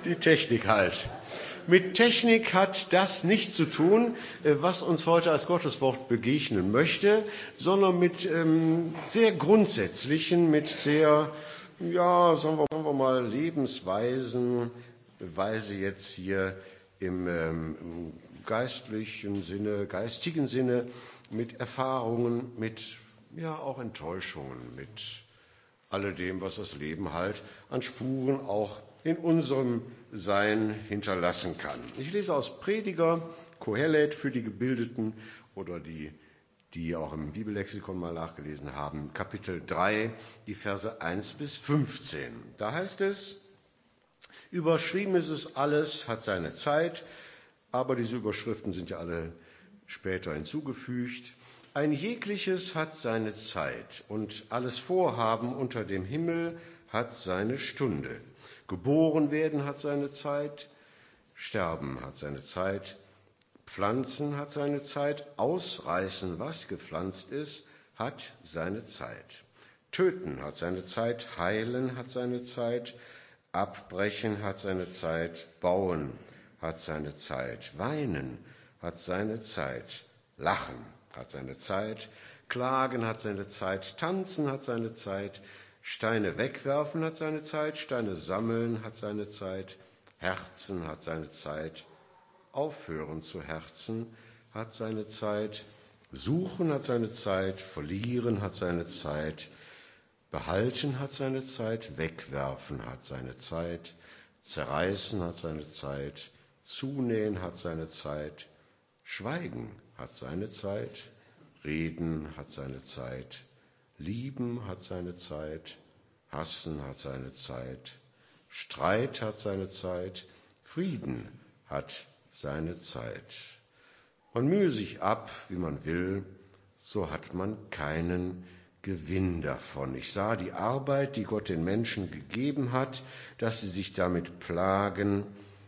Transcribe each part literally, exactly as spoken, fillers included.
Die Technik halt. Mit Technik hat das nichts zu tun, was uns heute als Gotteswort begegnen möchte, sondern mit ähm, sehr grundsätzlichen, mit sehr, ja, sagen wir, sagen wir mal, Lebensweisen, weil sie jetzt hier im, ähm, im geistlichen Sinne, geistigen Sinne, mit Erfahrungen, mit ja auch Enttäuschungen, mit alledem, was das Leben halt an Spuren auch in unserem Sein hinterlassen kann. Ich lese aus Prediger, Kohelet für die Gebildeten oder die, die auch im Bibellexikon mal nachgelesen haben, Kapitel drei, die Verse eins bis fünfzehn. Da heißt es, überschrieben ist es alles, hat seine Zeit, aber diese Überschriften sind ja alle später hinzugefügt. Ein jegliches hat seine Zeit und alles Vorhaben unter dem Himmel hat seine Stunde. Geboren werden hat seine Zeit, sterben hat seine Zeit, pflanzen hat seine Zeit, ausreißen, was gepflanzt ist, hat seine Zeit. Töten hat seine Zeit, heilen hat seine Zeit, abbrechen hat seine Zeit, bauen hat seine Zeit, weinen hat seine Zeit, lachen hat seine Zeit, klagen hat seine Zeit, tanzen hat seine Zeit, Steine wegwerfen hat seine Zeit, Steine sammeln hat seine Zeit, Herzen hat seine Zeit, aufhören zu herzen hat seine Zeit, suchen hat seine Zeit, verlieren hat seine Zeit, behalten hat seine Zeit, wegwerfen hat seine Zeit, zerreißen hat seine Zeit, zunähen hat seine Zeit, schweigen hat seine Zeit, reden hat seine Zeit, lieben hat seine Zeit, hassen hat seine Zeit, Streit hat seine Zeit, Frieden hat seine Zeit. Man mühe sich ab, wie man will, so hat man keinen Gewinn davon. Ich sah die Arbeit, die Gott den Menschen gegeben hat, dass sie sich damit plagen.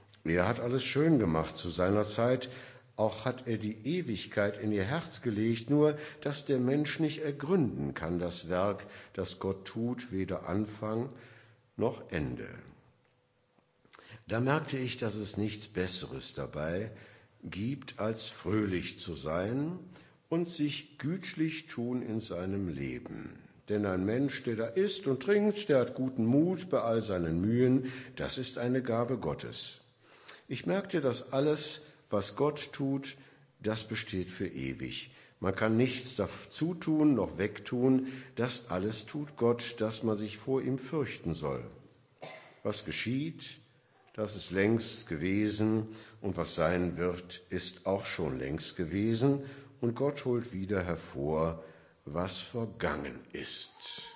Er hat alles schön gemacht zu seiner Zeit, auch hat er die Ewigkeit in ihr Herz gelegt, nur dass der Mensch nicht ergründen kann, das Werk, das Gott tut, weder Anfang noch Ende. Da merkte ich, dass es nichts Besseres dabei gibt, als fröhlich zu sein und sich gütlich tun in seinem Leben. Denn ein Mensch, der da isst und trinkt, der hat guten Mut bei all seinen Mühen, das ist eine Gabe Gottes. Ich merkte, dass alles, was Gott tut, das besteht für ewig. Man kann nichts dazu tun, noch wegtun. Das alles tut Gott, dass man sich vor ihm fürchten soll. Was geschieht, das ist längst gewesen, und was sein wird, ist auch schon längst gewesen. Und Gott holt wieder hervor, was vergangen ist.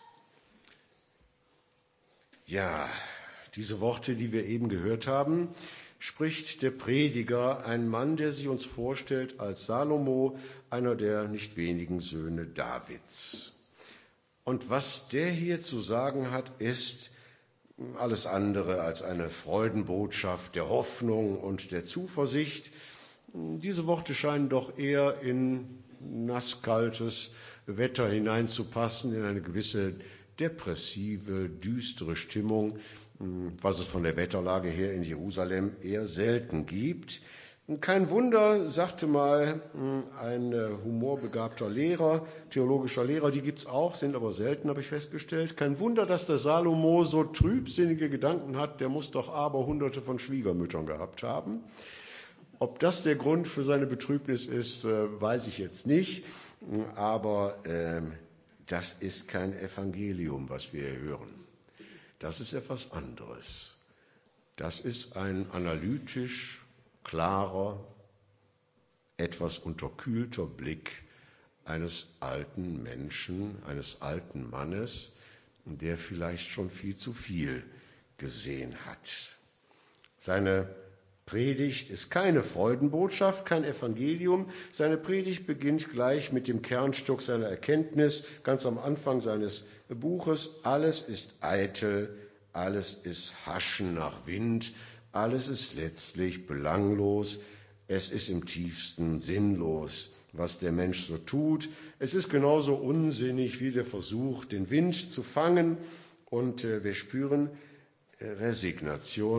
Ja, diese Worte, die wir eben gehört haben, spricht der Prediger, ein Mann, der sich uns vorstellt als Salomo, einer der nicht wenigen Söhne Davids. Und was der hier zu sagen hat, ist alles andere als eine Freudenbotschaft der Hoffnung und der Zuversicht. Diese Worte scheinen doch eher in nasskaltes Wetter hineinzupassen, in eine gewisse depressive, düstere Stimmung, was es von der Wetterlage her in Jerusalem eher selten gibt. Kein Wunder, sagte mal ein humorbegabter Lehrer, theologischer Lehrer, die gibt's auch, sind aber selten, habe ich festgestellt. Kein Wunder, dass der Salomo so trübsinnige Gedanken hat, der muss doch aber hunderte von Schwiegermüttern gehabt haben. Ob das der Grund für seine Betrübnis ist, weiß ich jetzt nicht, aber äh, das ist kein Evangelium, was wir hier hören. Das ist etwas anderes. Das ist ein analytisch klarer, etwas unterkühlter Blick eines alten Menschen, eines alten Mannes, der vielleicht schon viel zu viel gesehen hat. Seine Predigt ist keine Freudenbotschaft, kein Evangelium. Seine Predigt beginnt gleich mit dem Kernstück seiner Erkenntnis, ganz am Anfang seines Buches. Alles ist eitel, alles ist Haschen nach Wind, alles ist letztlich belanglos, es ist im tiefsten sinnlos, was der Mensch so tut. Es ist genauso unsinnig wie der Versuch, den Wind zu fangen. Und äh, wir spüren, äh, Resignation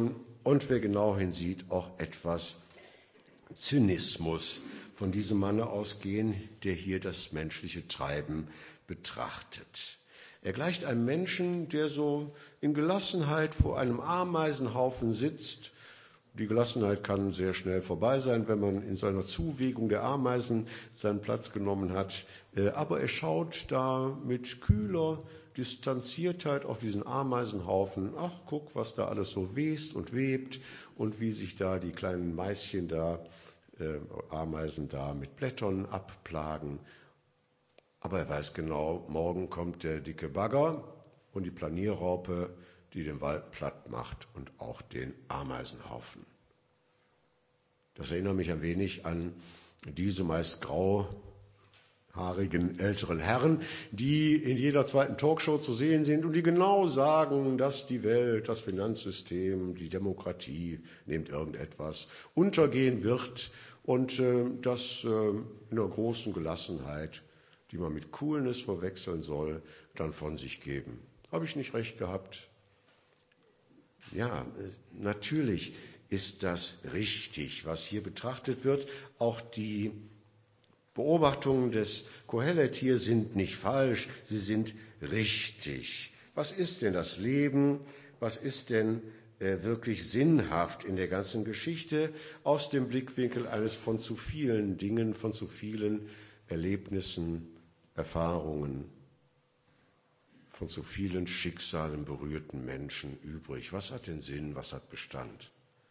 und wer genau hinsieht, auch etwas Zynismus von diesem Manne ausgehen, der hier das menschliche Treiben betrachtet. Er gleicht einem Menschen, der so in Gelassenheit vor einem Ameisenhaufen sitzt. Die Gelassenheit kann sehr schnell vorbei sein, wenn man in seiner Zuwägung der Ameisen seinen Platz genommen hat. Aber er schaut da mit kühler Distanziertheit auf diesen Ameisenhaufen. Ach, guck, was da alles so west und webt und wie sich da die kleinen Maischen da, äh, Ameisen da mit Blättern abplagen. Aber er weiß genau, morgen kommt der dicke Bagger und die Planierraupe, die den Wald platt macht und auch den Ameisenhaufen. Das erinnert mich ein wenig an diese meist grauhaarigen älteren Herren, die in jeder zweiten Talkshow zu sehen sind und die genau sagen, dass die Welt, das Finanzsystem, die Demokratie, nehmt irgendetwas, untergehen wird und äh, das äh, in einer großen Gelassenheit, die man mit Coolness verwechseln soll, dann von sich geben. Habe ich nicht recht gehabt? Ja, natürlich ist das richtig, was hier betrachtet wird. Auch die Beobachtungen des Kohelet hier sind nicht falsch, sie sind richtig. Was ist denn das Leben? Was ist denn äh, wirklich sinnhaft in der ganzen Geschichte aus dem Blickwinkel eines von zu vielen Dingen, von zu vielen Erlebnissen, Erfahrungen, von zu vielen Schicksalen berührten Menschen übrig? Was hat denn Sinn, was hat Bestand?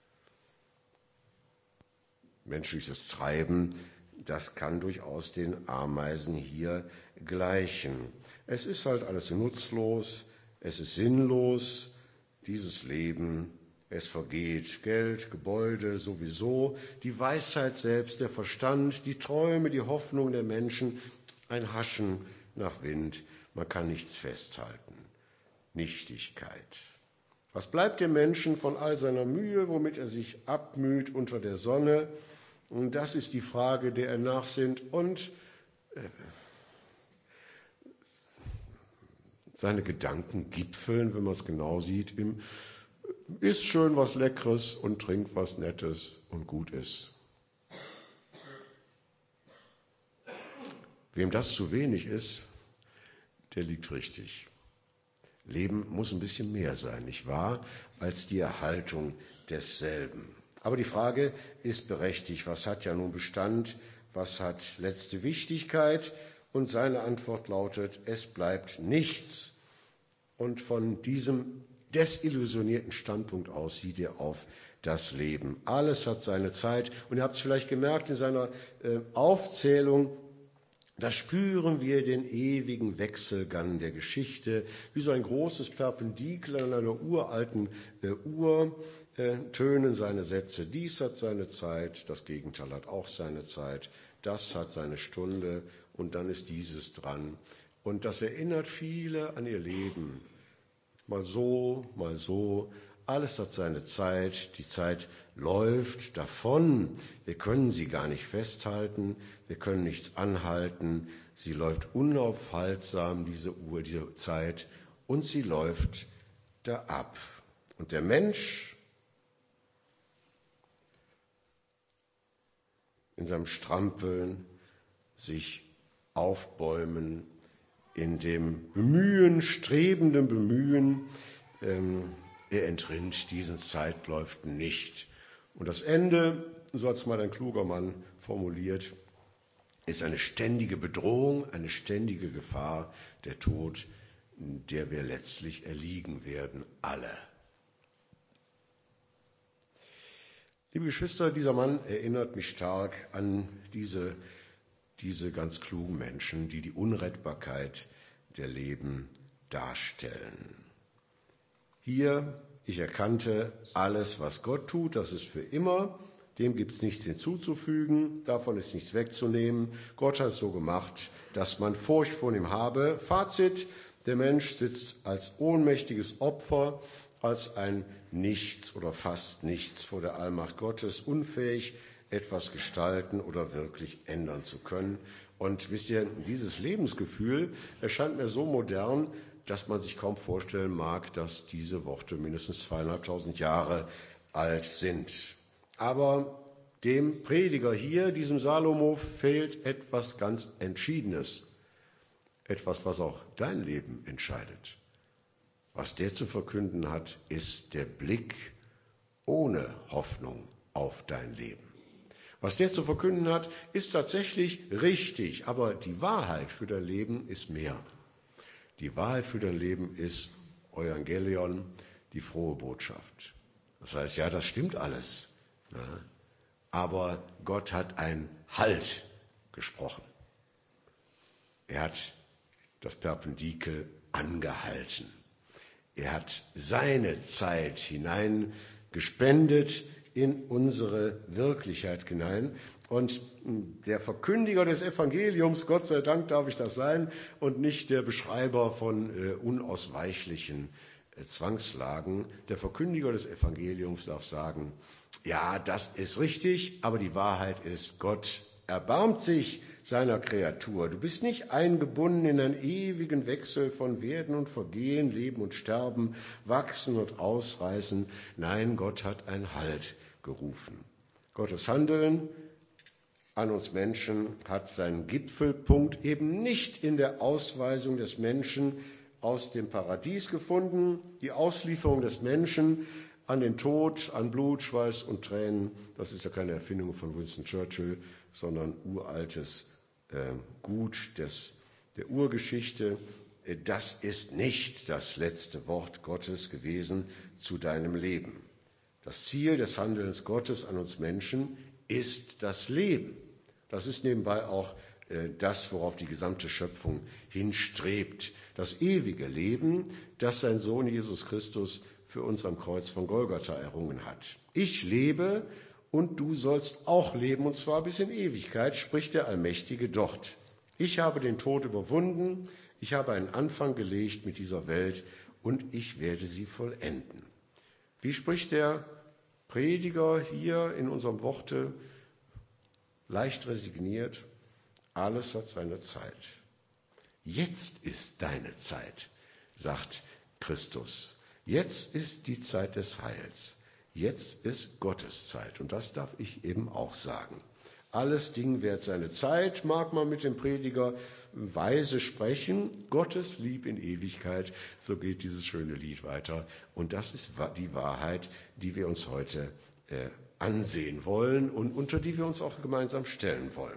Menschliches Treiben, das kann durchaus den Ameisen hier gleichen. Es ist halt alles nutzlos, es ist sinnlos, dieses Leben, es vergeht. Geld, Gebäude sowieso, die Weisheit selbst, der Verstand, die Träume, die Hoffnung der Menschen, ein Haschen nach Wind, man kann nichts festhalten. Nichtigkeit. Was bleibt dem Menschen von all seiner Mühe, womit er sich abmüht unter der Sonne? Und das ist die Frage, der er nachsinnt. Und äh, seine Gedanken gipfeln, wenn man es genau sieht, im isst schön was Leckeres und trinkt was Nettes und gut ist. Wem das zu wenig ist, der liegt richtig. Leben muss ein bisschen mehr sein, nicht wahr, als die Erhaltung desselben. Aber die Frage ist berechtigt, was hat ja nun Bestand, was hat letzte Wichtigkeit? Und seine Antwort lautet, es bleibt nichts. Und von diesem desillusionierten Standpunkt aus sieht er auf das Leben. Alles hat seine Zeit. Und ihr habt es vielleicht gemerkt in seiner äh, Aufzählung, da spüren wir den ewigen Wechselgang der Geschichte, wie so ein großes Perpendikel an einer uralten äh, Uhr äh, tönen seine Sätze. Dies hat seine Zeit, das Gegenteil hat auch seine Zeit, das hat seine Stunde und dann ist dieses dran. Und das erinnert viele an ihr Leben. Mal so, mal so, alles hat seine Zeit, die Zeit läuft davon. Wir können sie gar nicht festhalten, wir können nichts anhalten. Sie läuft unaufhaltsam, diese Uhr, diese Zeit, und sie läuft da ab. Und der Mensch in seinem Strampeln, sich aufbäumen, in dem Bemühen, strebenden Bemühen, ähm, er entrinnt diesen Zeitläufen nicht. Und das Ende, so hat es mal ein kluger Mann formuliert, ist eine ständige Bedrohung, eine ständige Gefahr, der Tod, der wir letztlich erliegen werden, alle. Liebe Geschwister, dieser Mann erinnert mich stark an diese, diese ganz klugen Menschen, die die Unrettbarkeit der Leben darstellen. Hier, ich erkannte, alles, was Gott tut, das ist für immer. Dem gibt es nichts hinzuzufügen, davon ist nichts wegzunehmen. Gott hat es so gemacht, dass man Furcht vor ihm habe. Fazit, der Mensch sitzt als ohnmächtiges Opfer, als ein Nichts oder fast Nichts vor der Allmacht Gottes, unfähig, etwas gestalten oder wirklich ändern zu können. Und wisst ihr, dieses Lebensgefühl erscheint mir so modern, dass man sich kaum vorstellen mag, dass diese Worte mindestens zweieinhalbtausend Jahre alt sind. Aber dem Prediger hier, diesem Salomo, fehlt etwas ganz Entschiedenes. Etwas, was auch dein Leben entscheidet. Was der zu verkünden hat, ist der Blick ohne Hoffnung auf dein Leben. Was der zu verkünden hat, ist tatsächlich richtig, aber die Wahrheit für dein Leben ist mehr. Die Wahrheit für dein Leben ist Evangelion, die frohe Botschaft. Das heißt, ja, das stimmt alles, ja, aber Gott hat ein Halt gesprochen. Er hat das Perpendikel angehalten. Er hat seine Zeit hineingespendet in unsere Wirklichkeit hinein. Und der Verkündiger des Evangeliums, Gott sei Dank darf ich das sein, und nicht der Beschreiber von äh, unausweichlichen äh, Zwangslagen. Der Verkündiger des Evangeliums darf sagen, ja, das ist richtig, aber die Wahrheit ist, Gott erbarmt sich seiner Kreatur. Du bist nicht eingebunden in einen ewigen Wechsel von Werden und Vergehen, Leben und Sterben, Wachsen und Ausreißen. Nein, Gott hat einen Halt gerufen. Gottes Handeln an uns Menschen hat seinen Gipfelpunkt eben nicht in der Ausweisung des Menschen aus dem Paradies gefunden, die Auslieferung des Menschen an den Tod, an Blut, Schweiß und Tränen. Das ist ja keine Erfindung von Winston Churchill, sondern uraltes äh, Gut des, der Urgeschichte. Das ist nicht das letzte Wort Gottes gewesen zu deinem Leben. Das Ziel des Handelns Gottes an uns Menschen ist das Leben. Das ist nebenbei auch äh, das, worauf die gesamte Schöpfung hinstrebt. Das ewige Leben, das sein Sohn Jesus Christus für uns am Kreuz von Golgatha errungen hat. Ich lebe und du sollst auch leben, und zwar bis in Ewigkeit, spricht der Allmächtige dort. Ich habe den Tod überwunden, ich habe einen Anfang gelegt mit dieser Welt und ich werde sie vollenden. Wie spricht der Prediger hier in unserem Worte? Leicht resigniert, alles hat seine Zeit. Jetzt ist deine Zeit, sagt Christus. Jetzt ist die Zeit des Heils. Jetzt ist Gottes Zeit. Und das darf ich eben auch sagen. Alles Ding währt seine Zeit, mag man mit dem Prediger weise sprechen. Gottes Lieb in Ewigkeit, so geht dieses schöne Lied weiter. Und das ist die Wahrheit, die wir uns heute äh, ansehen wollen und unter die wir uns auch gemeinsam stellen wollen.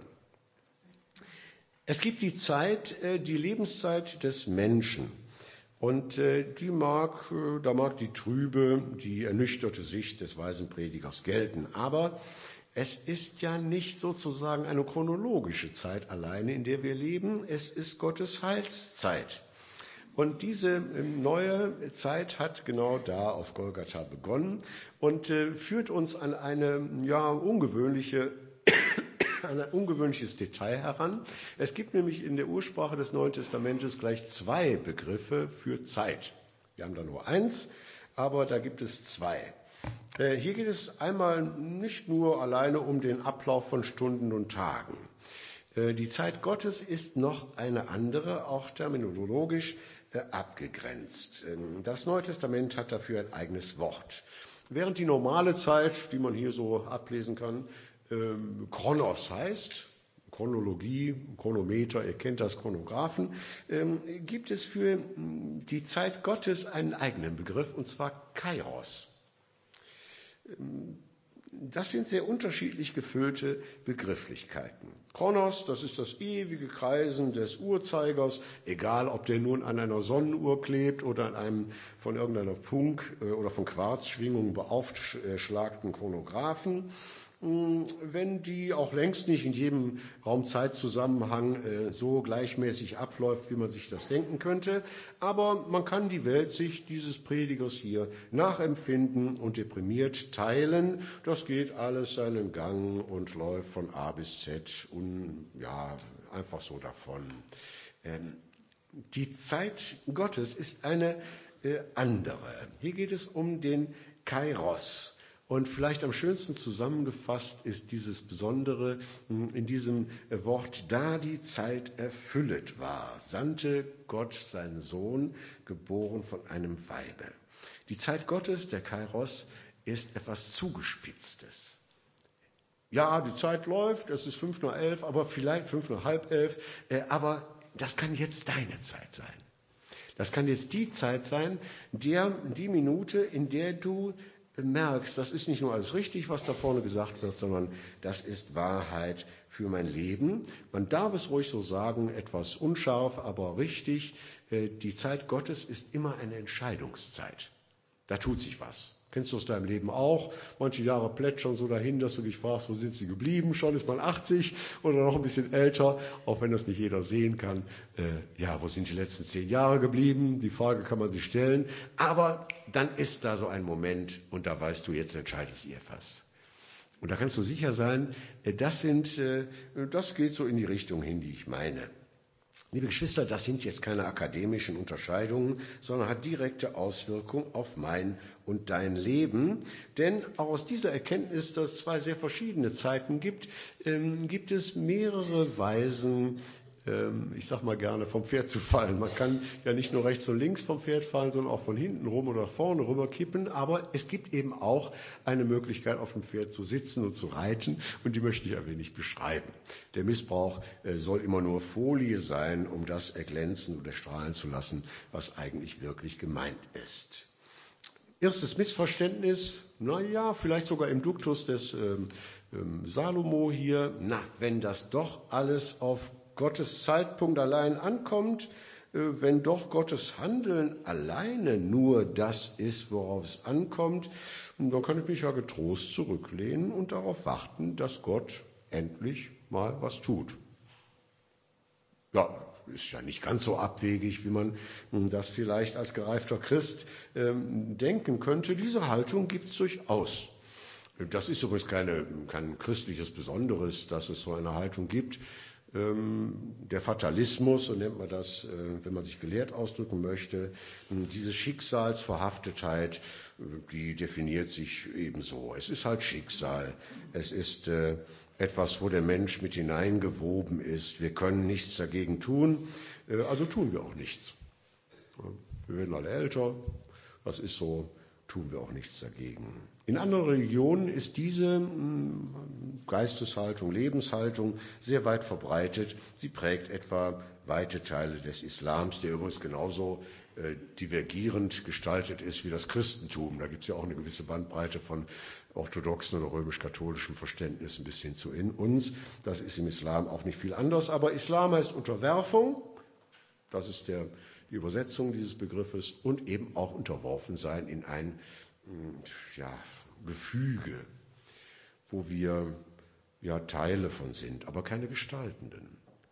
Es gibt die Zeit, äh, die Lebenszeit des Menschen. Und äh, die mag, äh, da mag die trübe, die ernüchterte Sicht des weisen Predigers gelten. Aber es ist ja nicht sozusagen eine chronologische Zeit alleine, in der wir leben. Es ist Gottes Heilszeit. Und diese neue Zeit hat genau da auf Golgatha begonnen und äh, führt uns an eine ja, ungewöhnliche ein ungewöhnliches Detail heran. Es gibt nämlich in der Ursprache des Neuen Testamentes gleich zwei Begriffe für Zeit. Wir haben da nur eins, aber da gibt es zwei. Hier geht es einmal nicht nur alleine um den Ablauf von Stunden und Tagen. Die Zeit Gottes ist noch eine andere, auch terminologisch abgegrenzt. Das Neue Testament hat dafür ein eigenes Wort. Während die normale Zeit, die man hier so ablesen kann, ähm, Chronos heißt, Chronologie, Chronometer, ihr kennt das, Chronographen, ähm, gibt es für die Zeit Gottes einen eigenen Begriff, und zwar Kairos. Ähm, Das sind sehr unterschiedlich gefüllte Begrifflichkeiten. Chronos, das ist das ewige Kreisen des Uhrzeigers, egal ob der nun an einer Sonnenuhr klebt oder an einem von irgendeiner Funk- oder von Quarzschwingungen beaufschlagten Chronographen. Wenn die auch längst nicht in jedem Raum-Zeit-Zusammenhang so gleichmäßig abläuft, wie man sich das denken könnte. Aber man kann die Weltsicht dieses Predigers hier nachempfinden und deprimiert teilen. Das geht alles seinen Gang und läuft von A bis Z und ja, einfach so davon. Die Zeit Gottes ist eine andere. Hier geht es um den Kairos. Und vielleicht am schönsten zusammengefasst ist dieses Besondere in diesem Wort, da die Zeit erfüllet war, sandte Gott seinen Sohn, geboren von einem Weibe. Die Zeit Gottes, der Kairos, ist etwas Zugespitztes. Ja, die Zeit läuft, es ist fünf nach elf, aber vielleicht fünf nach halb elf, äh, aber das kann jetzt deine Zeit sein. Das kann jetzt die Zeit sein, der, die Minute, in der du merkst, das ist nicht nur alles richtig, was da vorne gesagt wird, sondern das ist Wahrheit für mein Leben. Man darf es ruhig so sagen, etwas unscharf, aber richtig. Die Zeit Gottes ist immer eine Entscheidungszeit. Da tut sich was. Kennst du aus deinem Leben auch? Manche Jahre plätschern so dahin, dass du dich fragst, wo sind sie geblieben? Schon ist man achtzig oder noch ein bisschen älter, auch wenn das nicht jeder sehen kann. Äh, ja, wo sind die letzten zehn Jahre geblieben? Die Frage kann man sich stellen. Aber dann ist da so ein Moment und da weißt du, jetzt entscheidet sich etwas. Und da kannst du sicher sein, das sind, das geht so in die Richtung hin, die ich meine. Liebe Geschwister, das sind jetzt keine akademischen Unterscheidungen, sondern hat direkte Auswirkungen auf mein und dein Leben. Denn auch aus dieser Erkenntnis, dass es zwei sehr verschiedene Zeiten gibt, ähm, gibt es mehrere Weisen, ähm, ich sage mal gerne, vom Pferd zu fallen. Man kann ja nicht nur rechts und links vom Pferd fallen, sondern auch von hinten rum oder vorne rüber kippen. Aber es gibt eben auch eine Möglichkeit, auf dem Pferd zu sitzen und zu reiten. Und die möchte ich ein wenig beschreiben. Der Missbrauch äh, soll immer nur Folie sein, um das erglänzen oder strahlen zu lassen, was eigentlich wirklich gemeint ist. Erstes Missverständnis, na ja, vielleicht sogar im Duktus des ähm, ähm, Salomo hier, na, wenn das doch alles auf Gottes Zeitpunkt allein ankommt, äh, wenn doch Gottes Handeln alleine nur das ist, worauf es ankommt, dann kann ich mich ja getrost zurücklehnen und darauf warten, dass Gott endlich mal was tut. Ja, ist ja nicht ganz so abwegig, wie man das vielleicht als gereifter Christ ähm, denken könnte. Diese Haltung gibt es durchaus. Das ist übrigens keine, kein christliches Besonderes, dass es so eine Haltung gibt. Ähm, der Fatalismus, so nennt man das, äh, wenn man sich gelehrt ausdrücken möchte, diese Schicksalsverhaftetheit, die definiert sich ebenso. Es ist halt Schicksal. Es ist äh, etwas, wo der Mensch mit hineingewoben ist. Wir können nichts dagegen tun, äh, also tun wir auch nichts. Wir werden alle älter, das ist so, tun wir auch nichts dagegen. In anderen Religionen ist diese Geisteshaltung, Lebenshaltung sehr weit verbreitet. Sie prägt etwa weite Teile des Islams, der übrigens genauso äh, divergierend gestaltet ist wie das Christentum. Da gibt es ja auch eine gewisse Bandbreite von orthodoxen oder römisch-katholischen Verständnissen bis hin zu in uns. Das ist im Islam auch nicht viel anders. Aber Islam heißt Unterwerfung, das ist der, die Übersetzung dieses Begriffes, und eben auch unterworfen sein in ein ja, Gefüge, wo wir ja Teile von sind, aber keine Gestaltenden.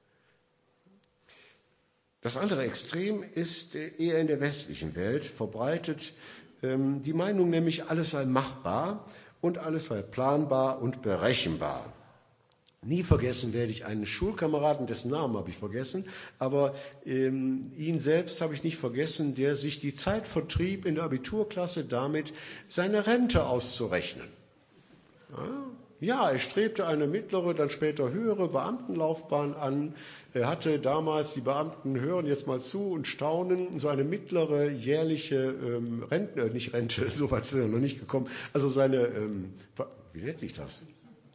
Das andere Extrem ist eher in der westlichen Welt verbreitet, ähm, die Meinung nämlich, alles sei machbar und alles sei planbar und berechenbar. Nie vergessen werde ich einen Schulkameraden, dessen Namen habe ich vergessen, aber ähm, ihn selbst habe ich nicht vergessen, der sich die Zeit vertrieb in der Abiturklasse damit, seine Rente auszurechnen. Ja, ja, er strebte eine mittlere, dann später höhere Beamtenlaufbahn an. Er hatte damals, die Beamten hören jetzt mal zu und staunen, so eine mittlere jährliche ähm, Rente, nicht Rente, so weit sind wir noch nicht gekommen, also seine, ähm, wie nennt sich das?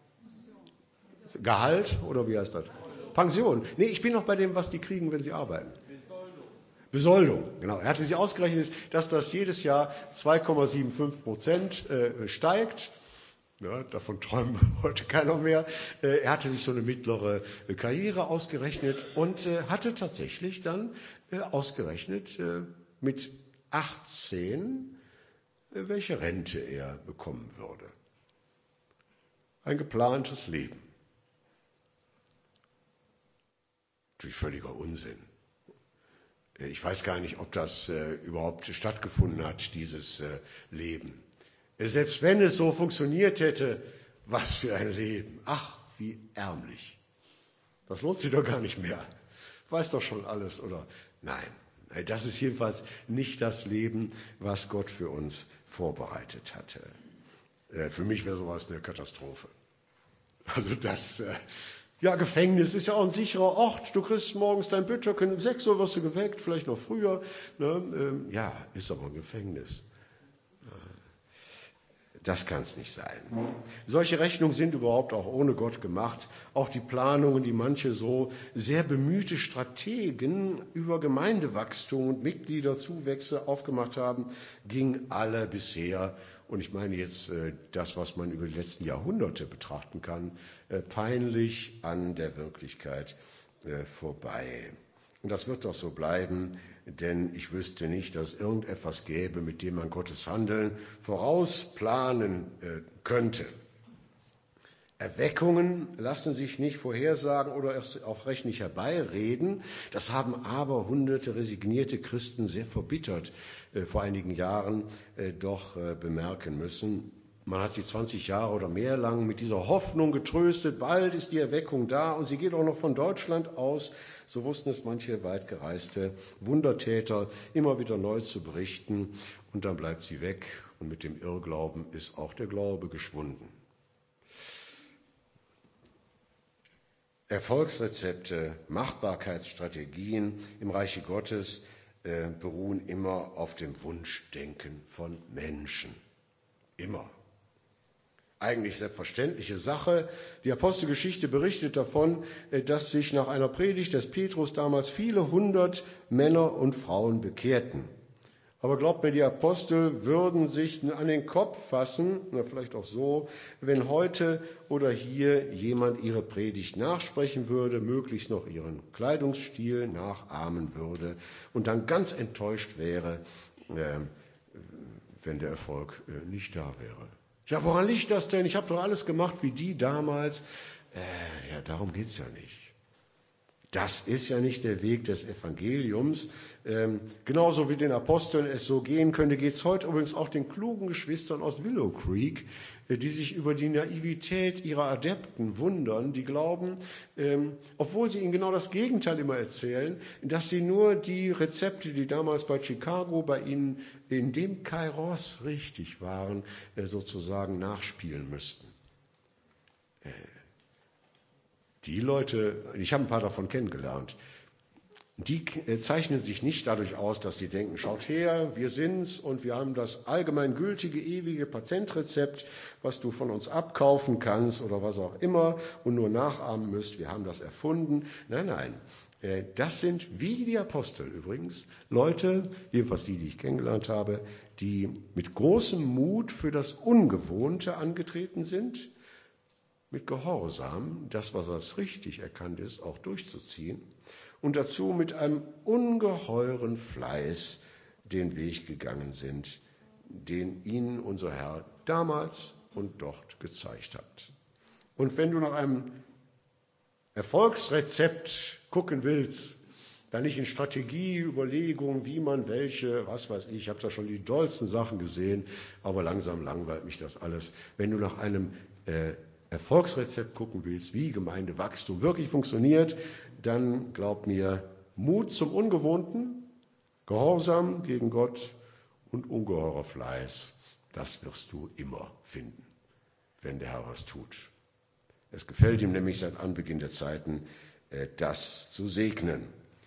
Gehalt oder wie heißt das? Pension. Nee, ich bin noch bei dem, was die kriegen, wenn sie arbeiten. Besoldung. Besoldung, genau. Er hatte sich ausgerechnet, dass das jedes Jahr zwei Komma fünfundsiebzig Prozent äh, steigt. Ja, davon träumt heute keiner mehr. Äh, er hatte sich so eine mittlere äh, Karriere ausgerechnet und äh, hatte tatsächlich dann äh, ausgerechnet äh, mit achtzehn, äh, welche Rente er bekommen würde. Ein geplantes Leben. Natürlich völliger Unsinn. Ich weiß gar nicht, ob das äh, überhaupt stattgefunden hat, dieses äh, Leben. Selbst wenn es so funktioniert hätte, was für ein Leben. Ach, wie ärmlich. Das lohnt sich doch gar nicht mehr. Weiß doch schon alles, oder? Nein, das ist jedenfalls nicht das Leben, was Gott für uns vorbereitet hatte. Äh, für mich wäre sowas eine Katastrophe. Also das... Äh, Ja, Gefängnis ist ja auch ein sicherer Ort. Du kriegst morgens dein Bütterchen, um sechs Uhr wirst du geweckt, vielleicht noch früher. Ne? Ähm, ja, ist aber ein Gefängnis. Das kann es nicht sein. Solche Rechnungen sind überhaupt auch ohne Gott gemacht. Auch die Planungen, die manche so sehr bemühte Strategen über Gemeindewachstum und Mitgliederzuwächse aufgemacht haben, gingen alle bisher, und ich meine jetzt äh, das, was man über die letzten Jahrhunderte betrachten kann, äh, peinlich an der Wirklichkeit äh, vorbei. Und das wird doch so bleiben, denn ich wüsste nicht, dass es irgendetwas gäbe, mit dem man Gottes Handeln vorausplanen äh, könnte. Erweckungen lassen sich nicht vorhersagen oder erst auch recht nicht herbeireden. Das haben aber hunderte resignierte Christen sehr verbittert äh, vor einigen Jahren äh, doch äh, bemerken müssen. Man hat sie zwanzig Jahre oder mehr lang mit dieser Hoffnung getröstet, bald ist die Erweckung da und sie geht auch noch von Deutschland aus. So wussten es manche weitgereiste Wundertäter immer wieder neu zu berichten. Und dann bleibt sie weg und mit dem Irrglauben ist auch der Glaube geschwunden. Erfolgsrezepte, Machbarkeitsstrategien im Reiche Gottes äh, beruhen immer auf dem Wunschdenken von Menschen. Immer. Eigentlich selbstverständliche Sache. Die Apostelgeschichte berichtet davon, dass sich nach einer Predigt des Petrus damals viele hundert Männer und Frauen bekehrten. Aber glaubt mir, die Apostel würden sich an den Kopf fassen, na vielleicht auch so, wenn heute oder hier jemand ihre Predigt nachsprechen würde, möglichst noch ihren Kleidungsstil nachahmen würde und dann ganz enttäuscht wäre, äh, wenn der Erfolg äh, nicht da wäre. Ja, woran liegt das denn? Ich habe doch alles gemacht wie die damals. Äh, ja, darum geht's ja nicht. Das ist ja nicht der Weg des Evangeliums. Ähm, genauso wie den Aposteln es so gehen könnte, geht es heute übrigens auch den klugen Geschwistern aus Willow Creek, äh, die sich über die Naivität ihrer Adepten wundern, die glauben, ähm, obwohl sie ihnen genau das Gegenteil immer erzählen, dass sie nur die Rezepte, die damals bei Chicago bei ihnen in dem Kairos richtig waren, äh, sozusagen nachspielen müssten. Äh, die Leute, ich habe ein paar davon kennengelernt, die zeichnen sich nicht dadurch aus, dass die denken, schaut her, wir sind's und wir haben das allgemeingültige, ewige Patentrezept, was du von uns abkaufen kannst oder was auch immer und nur nachahmen müsst, wir haben das erfunden. Nein, nein, das sind, wie die Apostel übrigens, Leute, jedenfalls die, die ich kennengelernt habe, die mit großem Mut für das Ungewohnte angetreten sind, mit Gehorsam, das, was als richtig erkannt ist, auch durchzuziehen und dazu mit einem ungeheuren Fleiß den Weg gegangen sind, den ihnen unser Herr damals und dort gezeigt hat. Und wenn du nach einem Erfolgsrezept gucken willst, dann nicht in Strategie, Überlegungen, wie man welche, was weiß ich, ich habe da schon die dollsten Sachen gesehen, aber langsam langweilt mich das alles. Wenn du nach einem äh, Erfolgsrezept gucken willst, wie Gemeindewachstum wirklich funktioniert, dann glaub mir, Mut zum Ungewohnten, Gehorsam gegen Gott und ungeheurer Fleiß, das wirst du immer finden, wenn der Herr was tut. Es gefällt ihm nämlich seit Anbeginn der Zeiten, das zu segnen.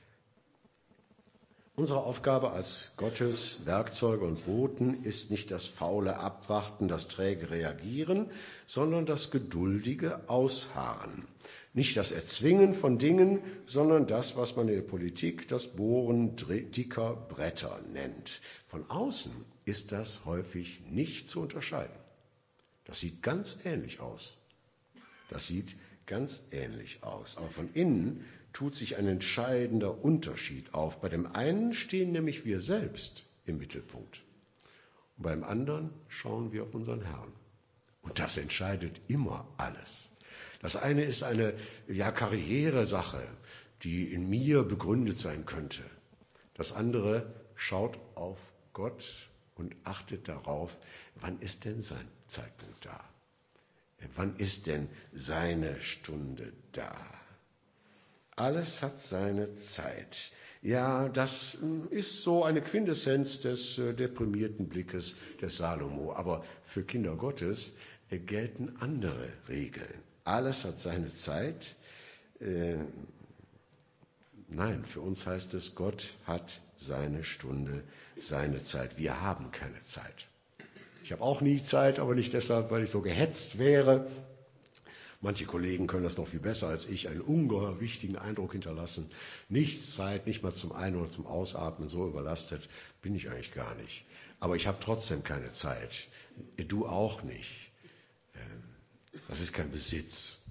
Unsere Aufgabe als Gottes Werkzeuge und Boten ist nicht das faule Abwarten, das träge Reagieren, sondern das geduldige Ausharren. Nicht das Erzwingen von Dingen, sondern das, was man in der Politik das Bohren dicker Bretter nennt. Von außen ist das häufig nicht zu unterscheiden. Das sieht ganz ähnlich aus. Das sieht ganz ähnlich aus. Aber von innen tut sich ein entscheidender Unterschied auf. Bei dem einen stehen nämlich wir selbst im Mittelpunkt. Und beim anderen schauen wir auf unseren Herrn. Und das entscheidet immer alles. Das eine ist eine ja, Karrieresache, die in mir begründet sein könnte. Das andere schaut auf Gott und achtet darauf, wann ist denn sein Zeitpunkt da? Wann ist denn seine Stunde da? Alles hat seine Zeit. Ja, das ist so eine Quintessenz des äh, deprimierten Blickes des Salomo. Aber für Kinder Gottes äh, gelten andere Regeln. Alles hat seine Zeit. Äh, nein, für uns heißt es, Gott hat seine Stunde, seine Zeit. Wir haben keine Zeit. Ich habe auch nie Zeit, aber nicht deshalb, weil ich so gehetzt wäre. Manche Kollegen können das noch viel besser als ich, einen ungeheuer wichtigen Eindruck hinterlassen. Nichts Zeit, nicht mal zum Ein- oder zum Ausatmen, so überlastet bin ich eigentlich gar nicht. Aber ich habe trotzdem keine Zeit. Du auch nicht. Das ist kein Besitz.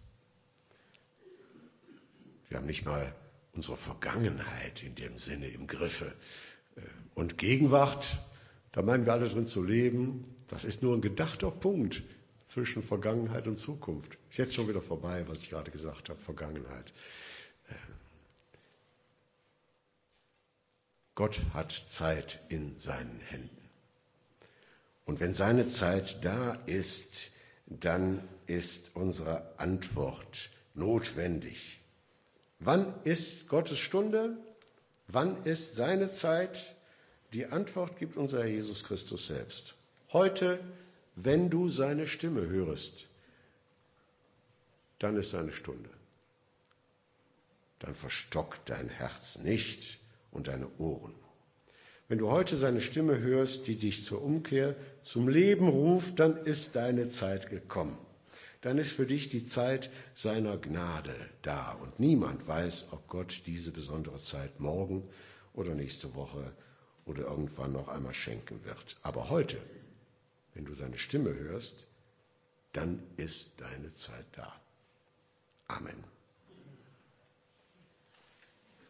Wir haben nicht mal unsere Vergangenheit in dem Sinne im Griffe. Und Gegenwart, da meinen wir alle drin zu leben, das ist nur ein gedachter Punkt zwischen Vergangenheit und Zukunft. Ist jetzt schon wieder vorbei, was ich gerade gesagt habe, Vergangenheit. Gott hat Zeit in seinen Händen. Und wenn seine Zeit da ist, dann ist unsere Antwort notwendig. Wann ist Gottes Stunde? Wann ist seine Zeit? Die Antwort gibt unser Herr Jesus Christus selbst. Heute, wenn du seine Stimme hörst, dann ist seine Stunde. Dann verstockt dein Herz nicht und deine Ohren. Wenn du heute seine Stimme hörst, die dich zur Umkehr, zum Leben ruft, dann ist deine Zeit gekommen. Dann ist für dich die Zeit seiner Gnade da. Und niemand weiß, ob Gott diese besondere Zeit morgen oder nächste Woche oder irgendwann noch einmal schenken wird. Aber heute, wenn du seine Stimme hörst, dann ist deine Zeit da. Amen.